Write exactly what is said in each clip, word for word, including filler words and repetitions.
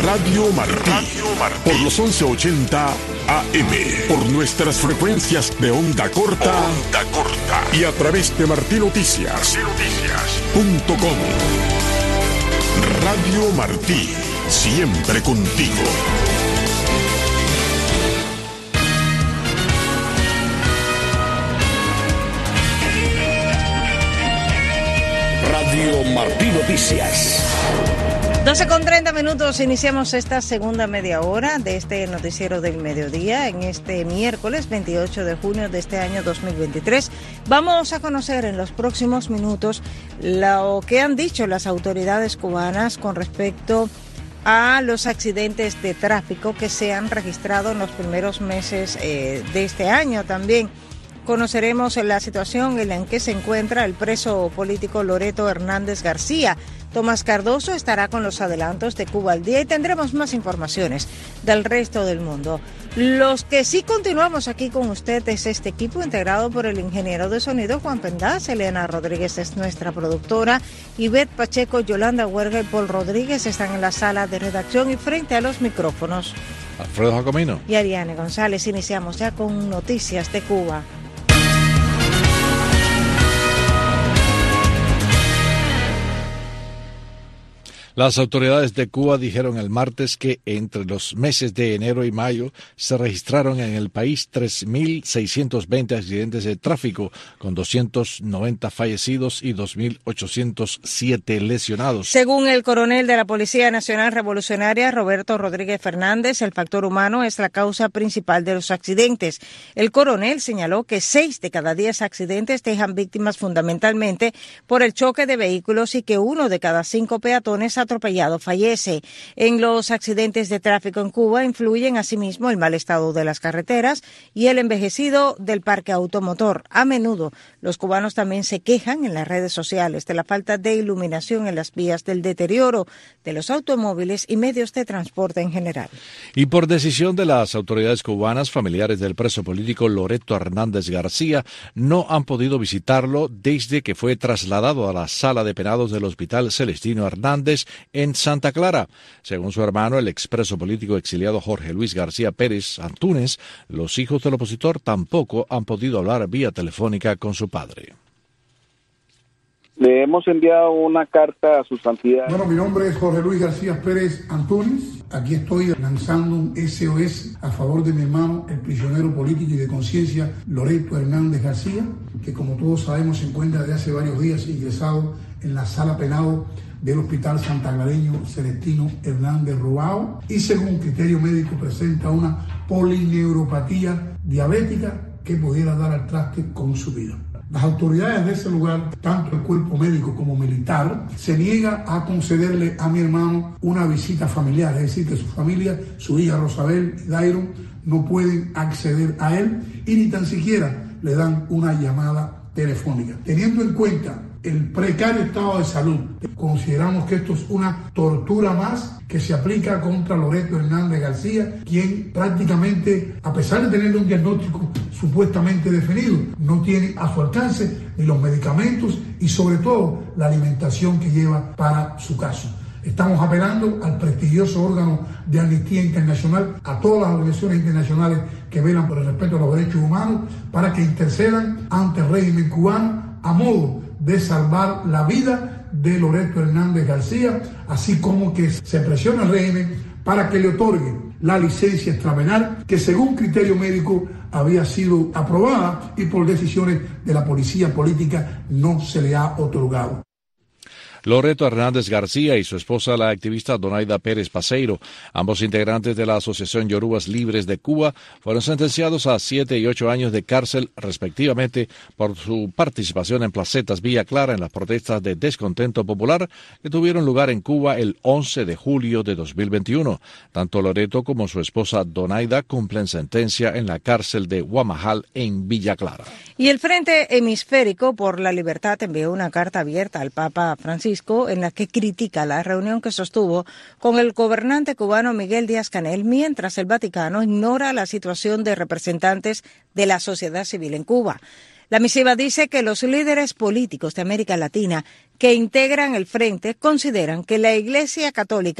Radio Martí, Radio Martí, por los once ochenta A M, por nuestras frecuencias de onda corta, onda corta y a través de martí noticias punto com. Radio Martí, siempre contigo. Radio Martí Noticias. doce con treinta minutos, iniciamos esta segunda media hora de este noticiero del mediodía en este miércoles veintiocho de junio de este año dos mil veintitrés. Vamos a conocer en los próximos minutos lo que han dicho las autoridades cubanas con respecto a los accidentes de tráfico que se han registrado en los primeros meses eh, de este año. También conoceremos la situación en la que se encuentra el preso político Loreto Hernández García. Tomás Cardoso estará con los adelantos de Cuba al día y tendremos más informaciones del resto del mundo. Los que sí continuamos aquí con usted es este equipo integrado por el ingeniero de sonido Juan Pendaz, Elena Rodríguez es nuestra productora, Ivette Pacheco, Yolanda Huerga y Paul Rodríguez están en la sala de redacción y frente a los micrófonos Alfredo Jacomino y Ariane González. Iniciamos ya con noticias de Cuba. Las autoridades de Cuba dijeron el martes que entre los meses de enero y mayo se registraron en el país tres mil seiscientos veinte accidentes de tráfico, con doscientos noventa fallecidos y dos mil ochocientos siete lesionados. Según el coronel de la Policía Nacional Revolucionaria, Roberto Rodríguez Fernández, el factor humano es la causa principal de los accidentes. El coronel señaló que seis de cada diez accidentes dejan víctimas fundamentalmente por el choque de vehículos y que uno de cada cinco peatones atropellado fallece. En los accidentes de tráfico en Cuba influyen asimismo el mal estado de las carreteras y el envejecido del parque automotor. A menudo los cubanos también se quejan en las redes sociales de la falta de iluminación en las vías, del deterioro de los automóviles y medios de transporte en general. Y por decisión de las autoridades cubanas, familiares del preso político Loreto Hernández García no han podido visitarlo desde que fue trasladado a la sala de penados del Hospital Celestino Hernández en Santa Clara. Según su hermano, el expreso político exiliado Jorge Luis García Pérez Antúnez, los hijos del opositor tampoco han podido hablar vía telefónica con su padre. Le hemos enviado una carta a su santidad. Bueno, mi nombre es Jorge Luis García Pérez Antúnez. Aquí estoy lanzando un S O S a favor de mi hermano, el prisionero político y de conciencia Loreto Hernández García, que como todos sabemos se encuentra desde hace varios días ingresado en la sala penado del Hospital Santaclareño Celestino Hernández Rubao y según criterio médico presenta una polineuropatía diabética que pudiera dar al traste con su vida. Las autoridades de ese lugar, tanto el cuerpo médico como militar, se niega a concederle a mi hermano una visita familiar, es decir, que su familia, su hija Rosabel y Dairon, no pueden acceder a él y ni tan siquiera le dan una llamada telefónica. Teniendo en cuenta el precario estado de salud, consideramos que esto es una tortura más que se aplica contra Loreto Hernández García, quien prácticamente, a pesar de tener un diagnóstico supuestamente definido, no tiene a su alcance ni los medicamentos y sobre todo la alimentación que lleva para su caso. Estamos apelando al prestigioso órgano de Amnistía Internacional, a todas las organizaciones internacionales que velan por el respeto a los derechos humanos, para que intercedan ante el régimen cubano a modo de salvar la vida de Loreto Hernández García, así como que se presione al régimen para que le otorgue la licencia extrapenal que según criterio médico había sido aprobada y por decisiones de la policía política no se le ha otorgado. Loreto Hernández García y su esposa, la activista Donaida Pérez Paseiro, ambos integrantes de la Asociación Yorubas Libres de Cuba, fueron sentenciados a siete y ocho años de cárcel, respectivamente, por su participación en placetas Villa Clara en las protestas de descontento popular que tuvieron lugar en Cuba el once de julio de dos mil veintiuno. Tanto Loreto como su esposa Donaida cumplen sentencia en la cárcel de Guamajal en Villa Clara. Y el Frente Hemisférico por la Libertad envió una carta abierta al Papa Francisco en la que critica la reunión que sostuvo con el gobernante cubano Miguel Díaz-Canel mientras el Vaticano ignora la situación de representantes de la sociedad civil en Cuba. La misiva dice que los líderes políticos de América Latina que integran el frente consideran que la Iglesia Católica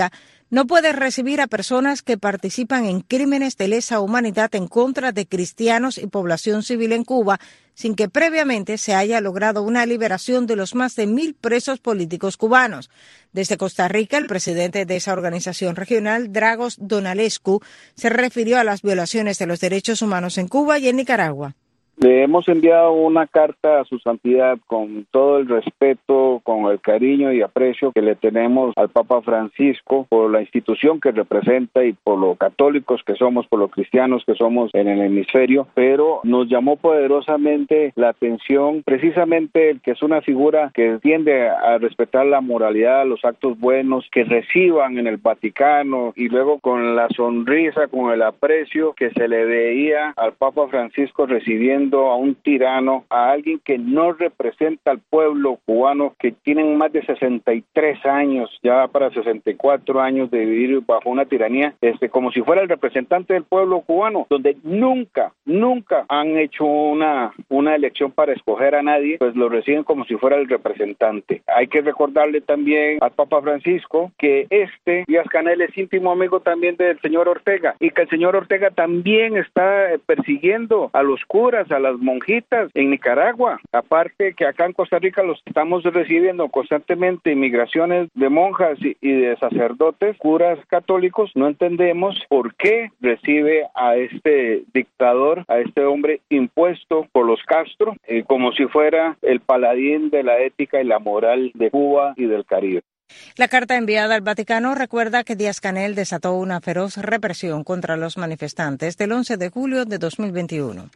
no puede recibir a personas que participan en crímenes de lesa humanidad en contra de cristianos y población civil en Cuba sin que previamente se haya logrado una liberación de los más de mil presos políticos cubanos. Desde Costa Rica, el presidente de esa organización regional, Dragos Donalescu, se refirió a las violaciones de los derechos humanos en Cuba y en Nicaragua. Le hemos enviado una carta a su santidad con todo el respeto, con el cariño y aprecio que le tenemos al Papa Francisco por la institución que representa y por lo católicos que somos, por los cristianos que somos en el hemisferio, pero nos llamó poderosamente la atención precisamente el que es una figura que tiende a respetar la moralidad, los actos buenos, que reciban en el Vaticano y luego con la sonrisa, con el aprecio que se le veía al Papa Francisco recibiendo a un tirano, a alguien que no representa al pueblo cubano, que tienen más de sesenta y tres años, ya para sesenta y cuatro años de vivir bajo una tiranía, este, como si fuera el representante del pueblo cubano, donde nunca, nunca han hecho una, una elección para escoger a nadie, pues lo reciben como si fuera el representante. Hay que recordarle también al Papa Francisco que este Díaz-Canel es íntimo amigo también del señor Ortega, y que el señor Ortega también está persiguiendo a los curas, a las monjitas en Nicaragua, aparte que acá en Costa Rica los estamos recibiendo constantemente inmigraciones de monjas y, y de sacerdotes, curas católicos. No entendemos por qué recibe a este dictador, a este hombre impuesto por los Castro, eh, como si fuera el paladín de la ética y la moral de Cuba y del Caribe. La carta enviada al Vaticano recuerda que Díaz-Canel desató una feroz represión contra los manifestantes del once de julio de dos mil veintiuno.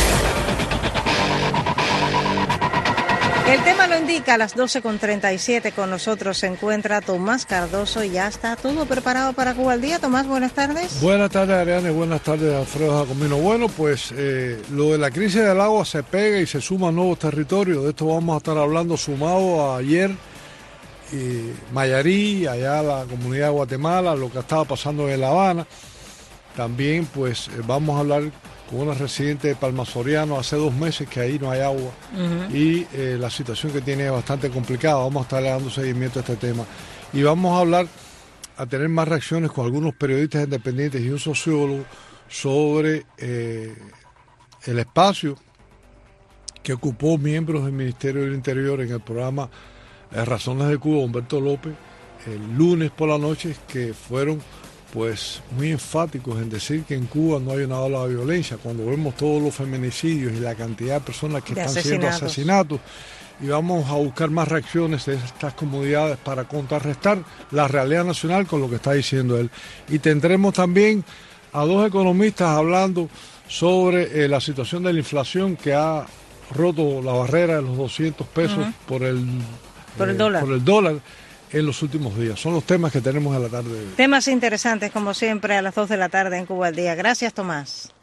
El tema lo indica a las doce con treinta y siete. Con nosotros se encuentra Tomás Cardoso y ya está todo preparado para Cuba al Día. Tomás, buenas tardes. Buenas tardes, Ariane. Buenas tardes, Alfredo Jacomino. Bueno, pues eh, lo de la crisis del agua se pega y se suma a nuevos territorios. De esto vamos a estar hablando sumado a ayer eh, Mayarí, allá la comunidad de Guatemala, lo que estaba pasando en La Habana. También pues eh, vamos a hablar con una residente de Palma Soriano hace dos meses que ahí no hay agua uh-huh. y eh, la situación que tiene es bastante complicada. Vamos a estar dando seguimiento a este tema y vamos a hablar, a tener más reacciones con algunos periodistas independientes y un sociólogo sobre eh, el espacio que ocupó miembros del Ministerio del Interior en el programa eh, Razones de Cuba, Humberto López, el lunes por la noche, que fueron pues muy enfáticos en decir que en Cuba no hay una ola de violencia, cuando vemos todos los feminicidios y la cantidad de personas que de están siendo asesinatos, y vamos a buscar más reacciones de estas comunidades para contrarrestar la realidad nacional con lo que está diciendo él. Y tendremos también a dos economistas hablando sobre eh, la situación de la inflación que ha roto la barrera de los doscientos pesos uh-huh. por el, por el eh, dólar. por el dólar. En los últimos días. Son los temas que tenemos a la tarde. Temas interesantes, como siempre, a las dos de la tarde en Cuba al Día. Gracias, Tomás.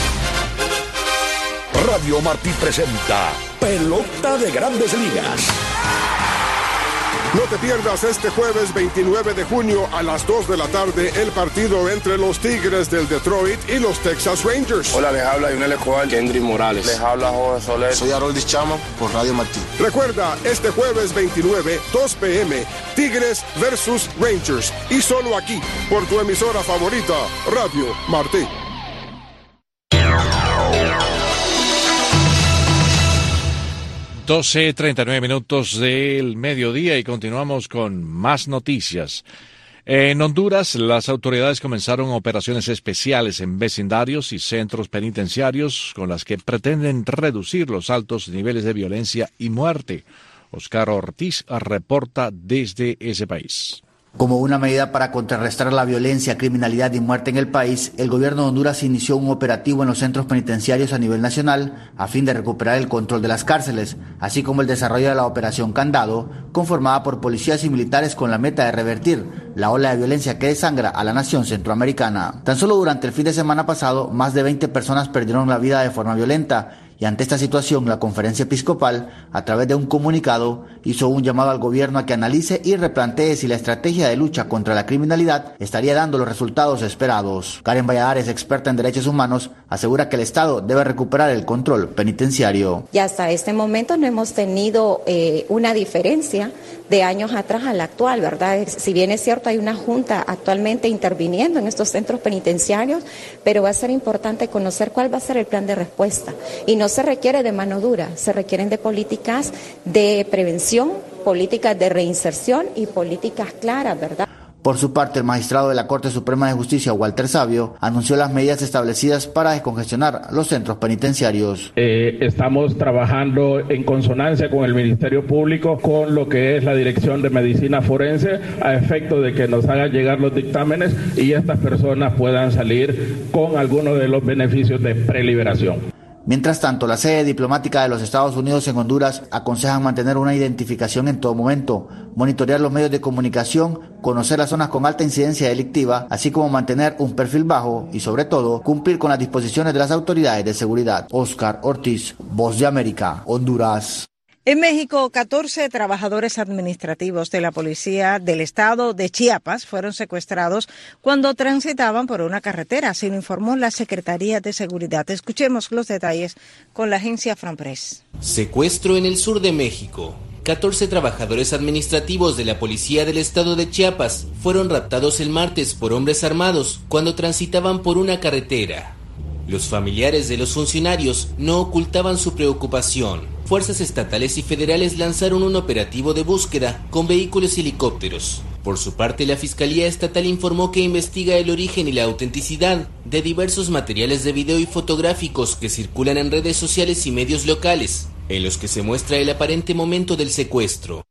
Radio Martí presenta Pelota de Grandes Ligas. No te pierdas este jueves veintinueve de junio a las dos de la tarde el partido entre los Tigres del Detroit y los Texas Rangers. Hola, les habla Yunel Escobar, Kendry Morales. Les habla Jorge Soler. Soy Haroldis Chama por Radio Martí. Recuerda, este jueves veintinueve, dos pe eme, Tigres versus Rangers. Y solo aquí, por tu emisora favorita, Radio Martí. doce treinta y nueve minutos del mediodía y continuamos con más noticias. En Honduras, las autoridades comenzaron operaciones especiales en vecindarios y centros penitenciarios con las que pretenden reducir los altos niveles de violencia y muerte. Oscar Ortiz reporta desde ese país. Como una medida para contrarrestar la violencia, criminalidad y muerte en el país, el gobierno de Honduras inició un operativo en los centros penitenciarios a nivel nacional a fin de recuperar el control de las cárceles, así como el desarrollo de la Operación Candado, conformada por policías y militares con la meta de revertir la ola de violencia que desangra a la nación centroamericana. Tan solo durante el fin de semana pasado, más de veinte personas perdieron la vida de forma violenta. Y ante esta situación, la Conferencia Episcopal, a través de un comunicado, hizo un llamado al gobierno a que analice y replantee si la estrategia de lucha contra la criminalidad estaría dando los resultados esperados. Karen Valladares, experta en derechos humanos, asegura que el Estado debe recuperar el control penitenciario. Y hasta este momento no hemos tenido eh, una diferencia de años atrás a la actual, ¿verdad? Si bien es cierto, hay una junta actualmente interviniendo en estos centros penitenciarios, pero va a ser importante conocer cuál va a ser el plan de respuesta. Y no se requiere de mano dura, se requieren de políticas de prevención, políticas de reinserción y políticas claras, ¿verdad? Por su parte, el magistrado de la Corte Suprema de Justicia, Walter Savio, anunció las medidas establecidas para descongestionar los centros penitenciarios. Eh, estamos trabajando en consonancia con el Ministerio Público, con lo que es la Dirección de Medicina Forense, a efecto de que nos hagan llegar los dictámenes y estas personas puedan salir con algunos de los beneficios de preliberación. Mientras tanto, la sede diplomática de los Estados Unidos en Honduras aconsejan mantener una identificación en todo momento, monitorear los medios de comunicación, conocer las zonas con alta incidencia delictiva, así como mantener un perfil bajo y, sobre todo, cumplir con las disposiciones de las autoridades de seguridad. Oscar Ortiz, Voz de América, Honduras. En México, catorce trabajadores administrativos de la Policía del Estado de Chiapas fueron secuestrados cuando transitaban por una carretera, así lo informó la Secretaría de Seguridad. Escuchemos los detalles con la agencia Franpress. Secuestro en el sur de México. catorce trabajadores administrativos de la Policía del Estado de Chiapas fueron raptados el martes por hombres armados cuando transitaban por una carretera. Los familiares de los funcionarios no ocultaban su preocupación. Fuerzas estatales y federales lanzaron un operativo de búsqueda con vehículos y helicópteros. Por su parte, la Fiscalía Estatal informó que investiga el origen y la autenticidad de diversos materiales de video y fotográficos que circulan en redes sociales y medios locales, en los que se muestra el aparente momento del secuestro.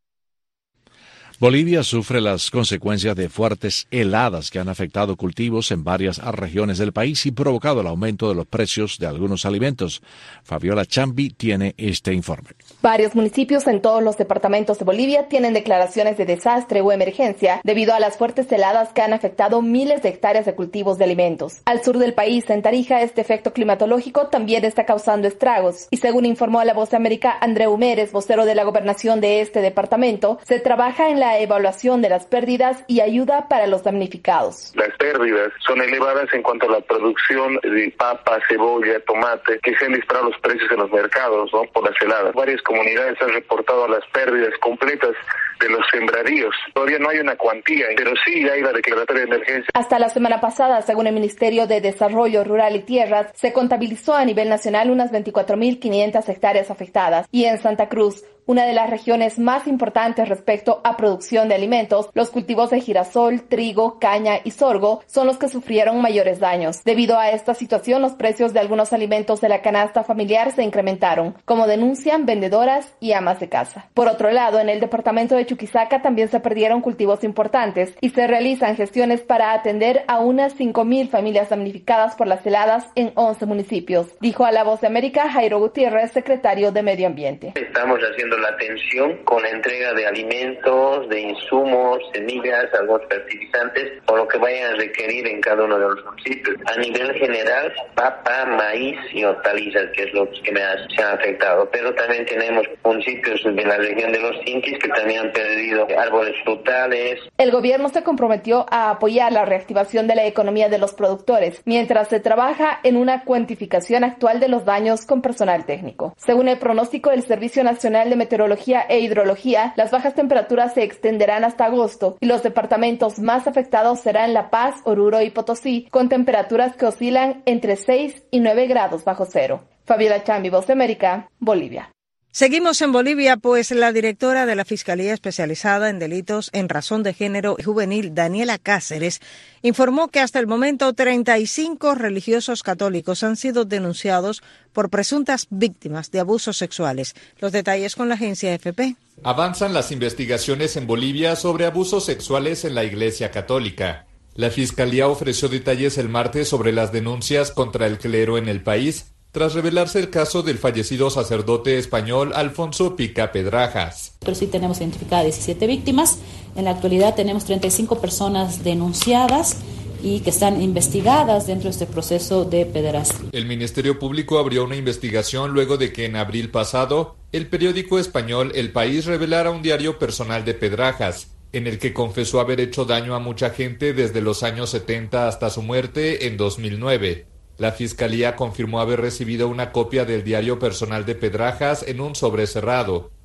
Bolivia sufre las consecuencias de fuertes heladas que han afectado cultivos en varias regiones del país y provocado el aumento de los precios de algunos alimentos. Fabiola Chambi tiene este informe. Varios municipios en todos los departamentos de Bolivia tienen declaraciones de desastre o emergencia debido a las fuertes heladas que han afectado miles de hectáreas de cultivos de alimentos. Al sur del país, en Tarija, este efecto climatológico también está causando estragos. Y según informó a La Voz de América Andreu Mérez, vocero de la gobernación de este departamento, se trabaja en la evaluación de las pérdidas y ayuda para los damnificados. Las pérdidas son elevadas en cuanto a la producción de papa, cebolla, tomate, que se han disparado los precios en los mercados, ¿no?, por las heladas. Varias comunidades han reportado las pérdidas completas de los sembradíos. Todavía no hay una cuantía, pero sí hay la declaratoria de emergencia. Hasta la semana pasada, según el Ministerio de Desarrollo Rural y Tierras, se contabilizó a nivel nacional unas veinticuatro mil quinientas hectáreas afectadas y en Santa Cruz, una de las regiones más importantes respecto a producción de alimentos, los cultivos de girasol, trigo, caña y sorgo son los que sufrieron mayores daños. Debido a esta situación, los precios de algunos alimentos de la canasta familiar se incrementaron, como denuncian vendedoras y amas de casa. Por otro lado, en el departamento de Chuquisaca también se perdieron cultivos importantes y se realizan gestiones para atender a unas cinco mil familias damnificadas por las heladas en once municipios, dijo a La Voz de América Jairo Gutiérrez, secretario de Medio Ambiente. Estamos haciendo la atención con la entrega de alimentos, de insumos, semillas, algunos fertilizantes, o lo que vayan a requerir en cada uno de los municipios. A nivel general, papa, maíz y hortalizas, que es lo que me ha, se han afectado. Pero también tenemos municipios de la región de los Inquis que también han perdido árboles frutales. El gobierno se comprometió a apoyar la reactivación de la economía de los productores, mientras se trabaja en una cuantificación actual de los daños con personal técnico. Según el pronóstico del Servicio Nacional de Meteorología e Hidrología, las bajas temperaturas se extenderán hasta agosto y los departamentos más afectados serán La Paz, Oruro y Potosí, con temperaturas que oscilan entre seis y nueve grados bajo cero. Fabiola Chambi, Voz de América, Bolivia. Seguimos en Bolivia, pues la directora de la Fiscalía Especializada en Delitos en Razón de Género y Juvenil, Daniela Cáceres, informó que hasta el momento treinta y cinco religiosos católicos han sido denunciados por presuntas víctimas de abusos sexuales. Los detalles con la agencia F P. Avanzan las investigaciones en Bolivia sobre abusos sexuales en la Iglesia Católica. La Fiscalía ofreció detalles el martes sobre las denuncias contra el clero en el país, tras revelarse el caso del fallecido sacerdote español Alfonso Pica Pedrajas. Pero sí tenemos identificadas diecisiete víctimas. En la actualidad tenemos treinta y cinco personas denunciadas y que están investigadas dentro de este proceso de pederastia. El Ministerio Público abrió una investigación luego de que en abril pasado el periódico español El País revelara un diario personal de Pedrajas, en el que confesó haber hecho daño a mucha gente desde los años setenta hasta su muerte en dos mil nueve. La Fiscalía confirmó haber recibido una copia del diario personal de Pedrajas en un sobre cerrado.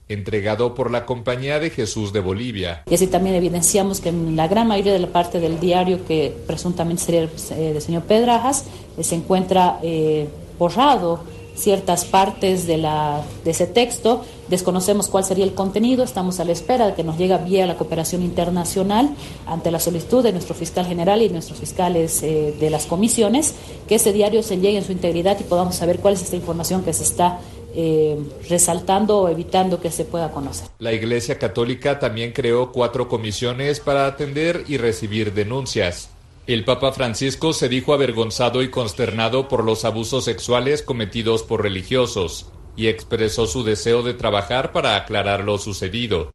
entregado por la Compañía de Jesús de Bolivia. Y así también evidenciamos que en la gran mayoría de la parte del diario, que presuntamente sería el eh, del señor Pedrajas, eh, se encuentra eh, borrado ciertas partes de, la, de ese texto. Desconocemos cuál sería el contenido, estamos a la espera de que nos llegue vía la cooperación internacional ante la solicitud de nuestro fiscal general y nuestros fiscales eh, de las comisiones, que ese diario se llegue en su integridad y podamos saber cuál es esta información que se está eh, resaltando o evitando que se pueda conocer. La Iglesia Católica también creó cuatro comisiones para atender y recibir denuncias. El Papa Francisco se dijo avergonzado y consternado por los abusos sexuales cometidos por religiosos y expresó su deseo de trabajar para aclarar lo sucedido.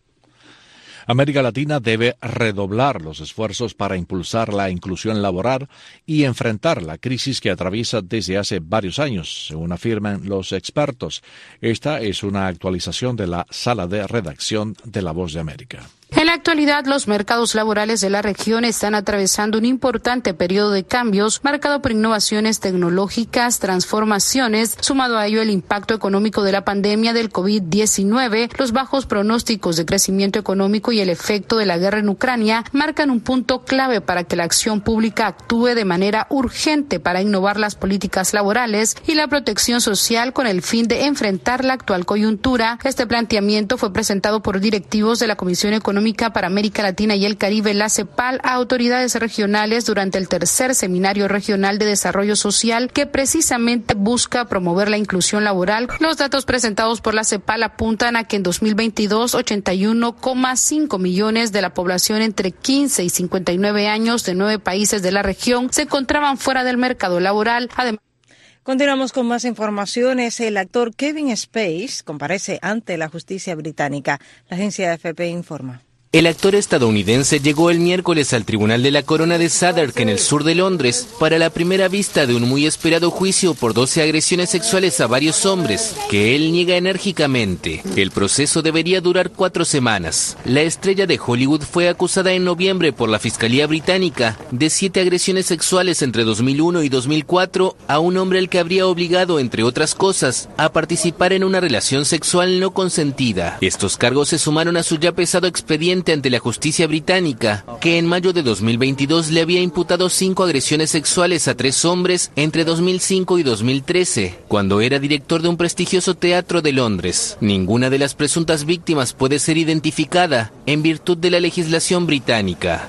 América Latina debe redoblar los esfuerzos para impulsar la inclusión laboral y enfrentar la crisis que atraviesa desde hace varios años, según afirman los expertos. Esta es una actualización de la sala de redacción de La Voz de América. En la actualidad, los mercados laborales de la región están atravesando un importante periodo de cambios marcado por innovaciones tecnológicas, transformaciones, sumado a ello el impacto económico de la pandemia del COVID diecinueve, los bajos pronósticos de crecimiento económico y el efecto de la guerra en Ucrania marcan un punto clave para que la acción pública actúe de manera urgente para innovar las políticas laborales y la protección social con el fin de enfrentar la actual coyuntura. Este planteamiento fue presentado por directivos de la Comisión Económica para América Latina y el Caribe, la CEPAL, a autoridades regionales durante el tercer Seminario Regional de Desarrollo Social, que precisamente busca promover la inclusión laboral. Los datos presentados por la CEPAL apuntan a que en dos mil veintidós, ochenta y uno coma cinco millones de la población entre quince y cincuenta y nueve años de nueve países de la región se encontraban fuera del mercado laboral. Además, continuamos con más informaciones. El actor Kevin Spacey comparece ante la justicia británica. La agencia A F P informa. El actor estadounidense llegó el miércoles al Tribunal de la Corona de Southwark, en el sur de Londres, para la primera vista de un muy esperado juicio por doce agresiones sexuales a varios hombres, que él niega enérgicamente. El proceso debería durar cuatro semanas. La estrella de Hollywood fue acusada en noviembre por la Fiscalía Británica de siete agresiones sexuales entre dos mil uno y dos mil cuatro a un hombre al que habría obligado, entre otras cosas, a participar en una relación sexual no consentida. Estos cargos se sumaron a su ya pesado expediente ante la justicia británica, que en mayo de dos mil veintidós le había imputado cinco agresiones sexuales a tres hombres entre dos mil cinco y dos mil trece, cuando era director de un prestigioso teatro de Londres. Ninguna de las presuntas víctimas puede ser identificada en virtud de la legislación británica.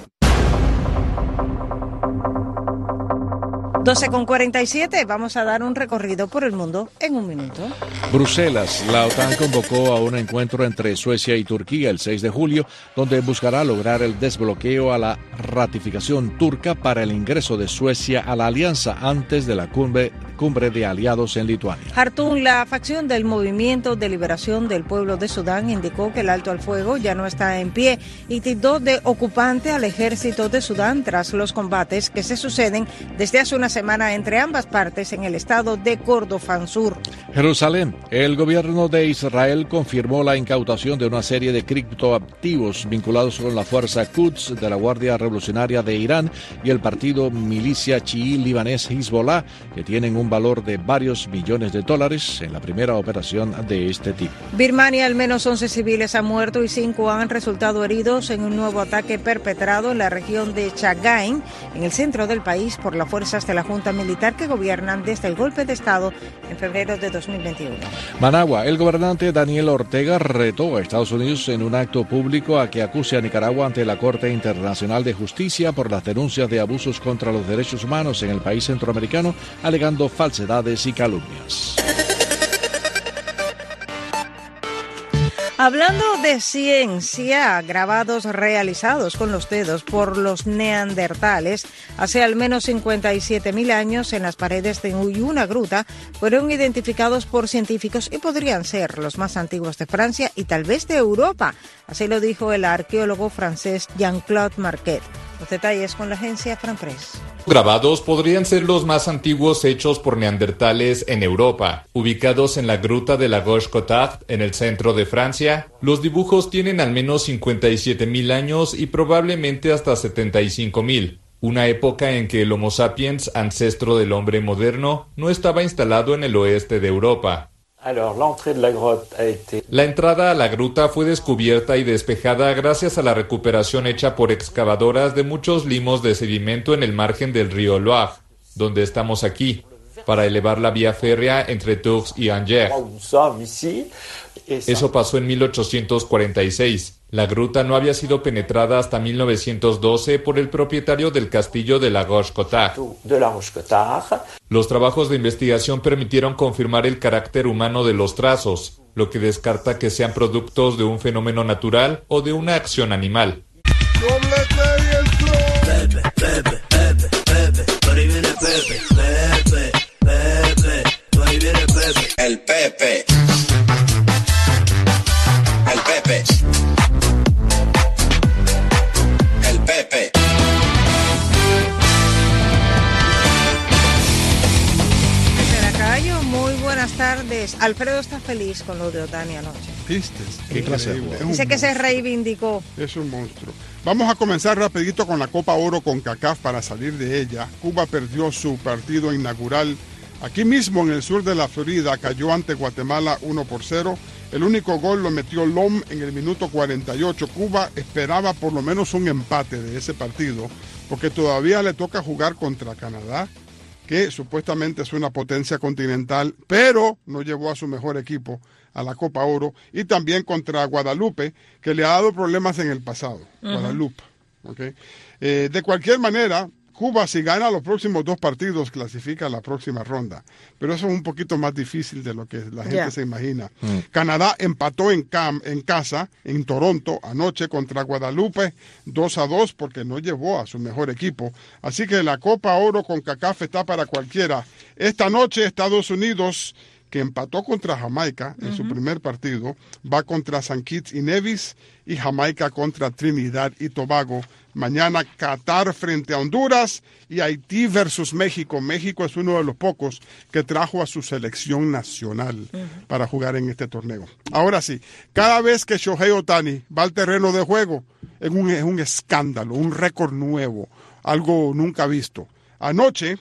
doce con cuarenta y siete, vamos a dar un recorrido por el mundo en un minuto. Bruselas, la OTAN convocó a un encuentro entre Suecia y Turquía el seis de julio, donde buscará lograr el desbloqueo a la ratificación turca para el ingreso de Suecia a la alianza antes de la cumbre, cumbre de aliados en Lituania. Jartum, la facción del Movimiento de Liberación del Pueblo de Sudán, indicó que el alto al fuego ya no está en pie y tildó de ocupante al ejército de Sudán tras los combates que se suceden desde hace una semana entre ambas partes en el estado de Kordofán Sur. Jerusalén, el gobierno de Israel confirmó la incautación de una serie de criptoactivos vinculados con la fuerza Quds de la Guardia Revolucionaria de Irán y el partido milicia chií libanés Hezbollah, que tienen un valor de varios millones de dólares en la primera operación de este tipo. Birmania, al menos once civiles han muerto y cinco han resultado heridos en un nuevo ataque perpetrado en la región de Chagain, en el centro del país, por las fuerzas de la Junta Militar que gobiernan desde el golpe de Estado en febrero de dos mil veintiuno. Managua, el gobernante Daniel Ortega retó a Estados Unidos en un acto público a que acuse a Nicaragua ante la Corte Internacional de Justicia por las denuncias de abusos contra los derechos humanos en el país centroamericano, alegando falsedades y calumnias. Hablando de ciencia, grabados realizados con los dedos por los neandertales hace al menos cincuenta y siete mil años en las paredes de una gruta fueron identificados por científicos y podrían ser los más antiguos de Francia y tal vez de Europa. Así lo dijo el arqueólogo francés Jean-Claude Marquet. Los detalles con la agencia FranPress. Grabados podrían ser los más antiguos hechos por neandertales en Europa. Ubicados en la gruta de la Gauche-Cotard, en el centro de Francia, los dibujos tienen al menos cincuenta y siete mil años y probablemente hasta setenta y cinco mil. Una época en que el Homo sapiens, ancestro del hombre moderno, no estaba instalado en el oeste de Europa. La entrada a la gruta fue descubierta y despejada gracias a la recuperación hecha por excavadoras de muchos limos de sedimento en el margen del río Loire, donde estamos aquí, para elevar la vía férrea entre Tours y Angers. Eso pasó en mil ochocientos cuarenta y seis. La gruta no había sido penetrada hasta mil novecientos doce por el propietario del castillo de la Roche-Cotard. Los trabajos de investigación permitieron confirmar el carácter humano de los trazos, lo que descarta que sean productos de un fenómeno natural o de una acción animal. El Pepe. El Pepe. El Pepe. Caracayo, muy buenas tardes. Alfredo está feliz con lo de Otani anoche. ¿Vistes? Qué clase. Dice que se reivindicó. Es un monstruo. Vamos a comenzar rapidito con la Copa Oro con CACAF para salir de ella. Cuba perdió su partido inaugural aquí mismo en el sur de la Florida, cayó ante Guatemala uno por cero. El único gol lo metió Lom en el minuto cuarenta y ocho. Cuba esperaba por lo menos un empate de ese partido, porque todavía le toca jugar contra Canadá, que supuestamente es una potencia continental, pero no llevó a su mejor equipo a la Copa Oro, y también contra Guadalupe, que le ha dado problemas en el pasado. Uh-huh. Guadalupe. ¿Okay? Eh, de cualquier manera, Cuba, si gana los próximos dos partidos, clasifica a la próxima ronda. Pero eso es un poquito más difícil de lo que la gente yeah. se imagina. Mm. Canadá empató en, cam, en casa, en Toronto, anoche contra Guadalupe, dos a dos, porque no llevó a su mejor equipo. Así que la Copa Oro con CACAF está para cualquiera. Esta noche, Estados Unidos, que empató contra Jamaica en uh-huh. su primer partido, va contra Saint Kitts y Nevis, y Jamaica contra Trinidad y Tobago. Mañana Qatar frente a Honduras y Haití versus México. México es uno de los pocos que trajo a su selección nacional uh-huh. para jugar en este torneo. Ahora sí, cada vez que Shohei Otani va al terreno de juego, es un, es un escándalo, un récord nuevo, algo nunca visto. Anoche,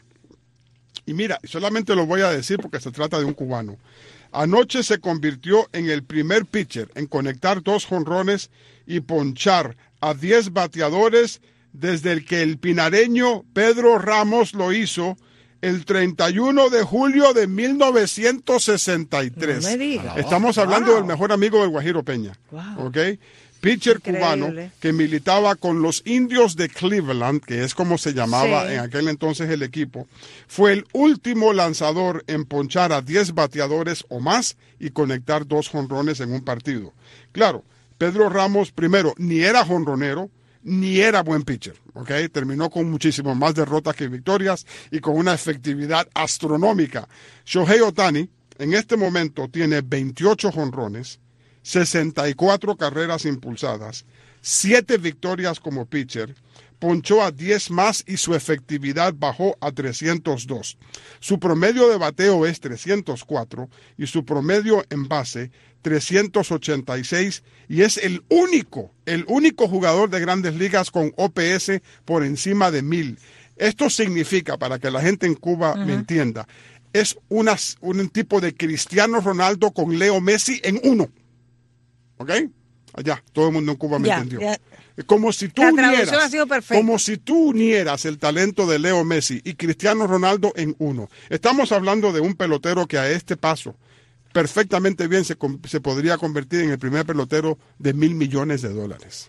y mira, solamente lo voy a decir porque se trata de un cubano, anoche se convirtió en el primer pitcher en conectar dos jonrones y ponchar a diez bateadores desde el que el pinareño Pedro Ramos lo hizo el treinta y uno de julio de mil novecientos sesenta y tres. No me digas. Estamos hablando wow. del mejor amigo del Guajiro Peña. Wow. ¿Ok? Pitcher Increíble. Cubano que militaba con los Indios de Cleveland, que es como se llamaba sí. en aquel entonces el equipo, fue el último lanzador en ponchar a diez bateadores o más y conectar dos jonrones en un partido. Claro, Pedro Ramos, primero, ni era jonronero, ni era buen pitcher, ¿ok? Terminó con muchísimo más derrotas que victorias y con una efectividad astronómica. Shohei Otani, en este momento, tiene veintiocho jonrones, sesenta y cuatro carreras impulsadas, siete victorias como pitcher, ponchó a diez más y su efectividad bajó a trescientos dos. Su promedio de bateo es trescientos cuatro y su promedio en base trescientos ochenta y seis, y es el único, el único jugador de Grandes Ligas con O P S por encima de mil. Esto significa, para que la gente en Cuba uh-huh. me entienda, es una, un tipo de Cristiano Ronaldo con Leo Messi en uno. ¿Ok? Allá, todo el mundo en Cuba me ya, entendió. Ya. Como si tú unieras, como si tú unieras el talento de Leo Messi y Cristiano Ronaldo en uno. Estamos hablando de un pelotero que a este paso perfectamente bien se, se podría convertir en el primer pelotero de mil millones de dólares.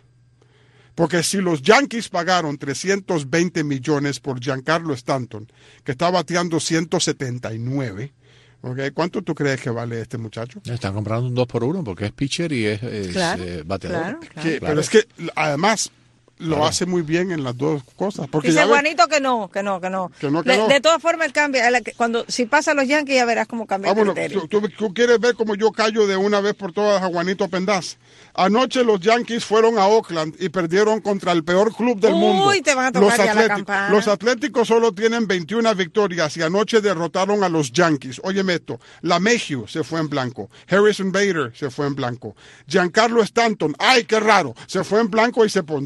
Porque si los Yankees pagaron trescientos veinte millones por Giancarlo Stanton, que está bateando ciento setenta y nueve, okay, ¿cuánto tú crees que vale este muchacho? Están comprando un dos por uno porque es pitcher y es, es claro, eh, bateador. Claro, claro. Que, claro. Pero es que además lo claro. hace muy bien en las dos cosas. Porque dice ya Juanito que no, que no, que no. Que no, que de, no. de todas formas, él cambia. Cuando, si pasa los Yankees, ya verás cómo cambia ah, el bueno, criterio. Tú, tú, tú quieres ver cómo yo callo de una vez por todas a Juanito Pendaz. Anoche los Yankees fueron a Oakland y perdieron contra el peor club del Uy, mundo. Uy, te van a tocar los ya Atléticos, la campana. Los Atléticos solo tienen veintiuna victorias y anoche derrotaron a los Yankees. Óyeme esto, LaMahieu se fue en blanco, Harrison Bader se fue en blanco, Giancarlo Stanton, ay, qué raro, se fue en blanco y se ponchó.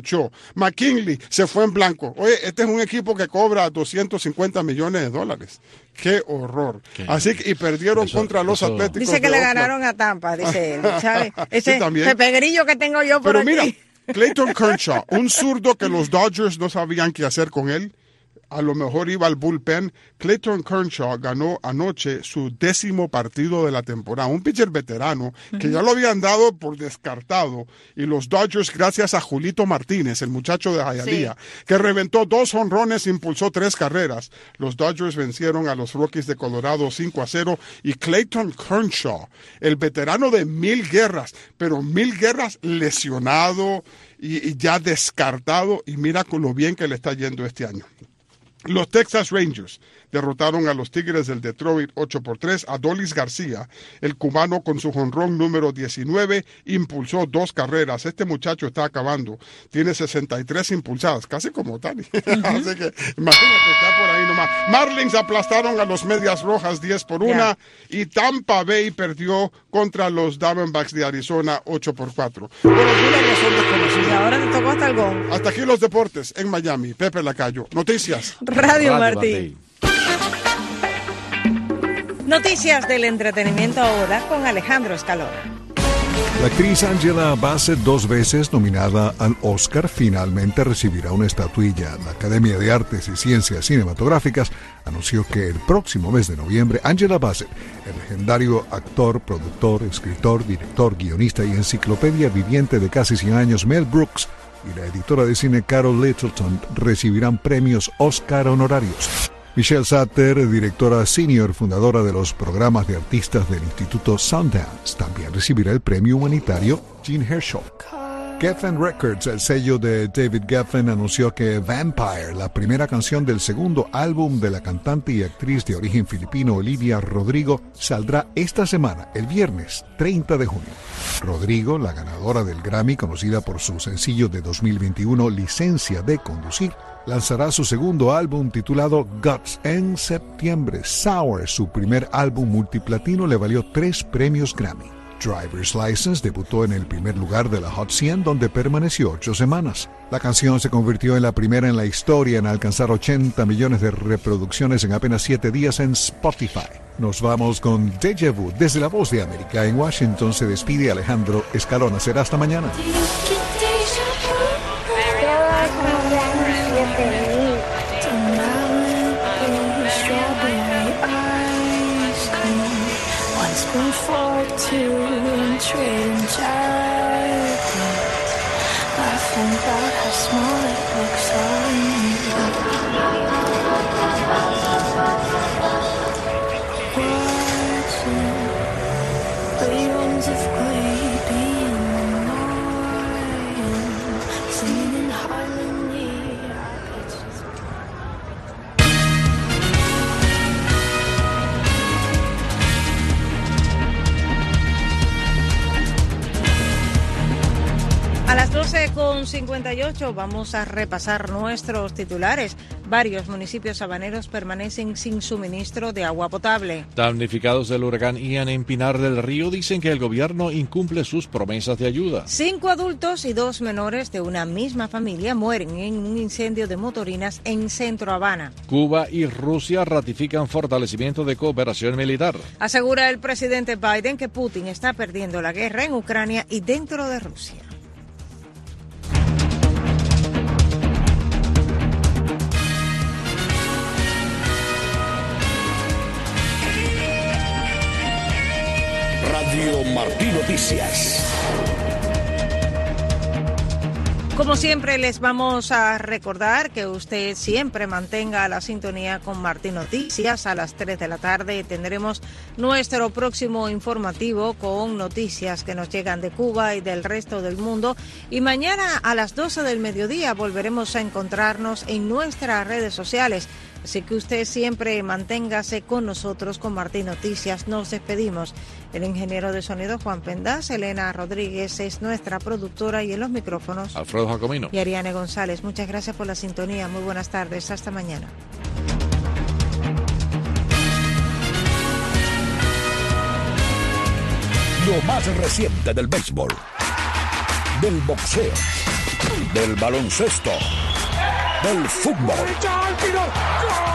McKinley se fue en blanco. Oye, este es un equipo que cobra doscientos cincuenta millones de dólares. ¡Qué horror! ¿Qué? Así que, y perdieron eso, contra los eso. Atléticos. Dice que de le Oakland. Ganaron a Tampa, dice él, ¿sabes? Ese sí, también. pepegrillo que tengo yo por Pero aquí. mira, Clayton Kershaw, un zurdo que los Dodgers no sabían qué hacer con él. A lo mejor iba al bullpen. Clayton Kershaw ganó anoche su décimo partido de la temporada. Un pitcher veterano que ya lo habían dado por descartado. Y los Dodgers, gracias a Julito Martínez, el muchacho de Hialeah, sí. que reventó dos jonrones e impulsó tres carreras. Los Dodgers vencieron a los Rockies de Colorado cinco a cero. Y Clayton Kershaw, el veterano de mil guerras, pero mil guerras lesionado y, y ya descartado. Y mira con lo bien que le está yendo este año. Los Texas Rangers derrotaron a los Tigres del Detroit ocho por tres. Adolis García, el cubano con su jonrón número diecinueve, impulsó dos carreras. Este muchacho está acabando. Tiene sesenta y tres impulsadas, casi como Tani. Uh-huh. Así que imagínate, está por ahí nomás. Marlins aplastaron a los Medias Rojas diez por una. Yeah. Y Tampa Bay perdió contra los Diamondbacks de Arizona ocho por cuatro. Por alguna razón desconocida. Y ahora te tocó hasta el gong. Hasta aquí los deportes en Miami. Pepe Lacayo. Noticias. Radio, Radio Martí. Noticias del entretenimiento ahora con Alejandro Escalona. La actriz Angela Bassett, dos veces nominada al Oscar, finalmente recibirá una estatuilla. La Academia de Artes y Ciencias Cinematográficas anunció que el próximo mes de noviembre, Angela Bassett, el legendario actor, productor, escritor, director, guionista y enciclopedia viviente de casi cien años, Mel Brooks, y la editora de cine Carol Littleton recibirán premios Oscar honorarios. Michelle Satter, directora senior fundadora de los programas de artistas del Instituto Sundance, también recibirá el premio humanitario Jean Hersholt. Geffen Records, el sello de David Geffen, anunció que Vampire, la primera canción del segundo álbum de la cantante y actriz de origen filipino Olivia Rodrigo, saldrá esta semana, el viernes treinta de junio. Rodrigo, la ganadora del Grammy, conocida por su sencillo de dos mil veintiuno, Licencia de Conducir, lanzará su segundo álbum titulado Guts en septiembre. Sour, su primer álbum multiplatino, le valió tres premios Grammy. Driver's License debutó en el primer lugar de la Hot cien, donde permaneció ocho semanas. La canción se convirtió en la primera en la historia en alcanzar ochenta millones de reproducciones en apenas siete días en Spotify. Nos vamos con Deja Vu. Desde La Voz de América en Washington se despide Alejandro Escalona. Será hasta mañana. Trading childhoods, laughing about how small it looks on you. Watching reruns of Glee being annoying, singing in harmony. A las doce con cincuenta y ocho vamos a repasar nuestros titulares. Varios municipios habaneros permanecen sin suministro de agua potable. Damnificados del huracán Ian en Pinar del Río dicen que el gobierno incumple sus promesas de ayuda. Cinco adultos y dos menores de una misma familia mueren en un incendio de motorinas en Centro Habana. Cuba y Rusia ratifican fortalecimiento de cooperación militar. Asegura el presidente Biden que Putin está perdiendo la guerra en Ucrania y dentro de Rusia. Radio Martí Noticias. Como siempre, les vamos a recordar que usted siempre mantenga la sintonía con Martí Noticias. A las tres de la tarde tendremos nuestro próximo informativo con noticias que nos llegan de Cuba y del resto del mundo. Y mañana a las doce del mediodía volveremos a encontrarnos en nuestras redes sociales. Así que usted siempre manténgase con nosotros con Martí Noticias. Nos despedimos. El ingeniero de sonido Juan Pendaz, Elena Rodríguez es nuestra productora y en los micrófonos Alfredo Jacomino y Ariane González. Muchas gracias por la sintonía. Muy buenas tardes. Hasta mañana. Lo más reciente del béisbol, del boxeo, del baloncesto, del fútbol.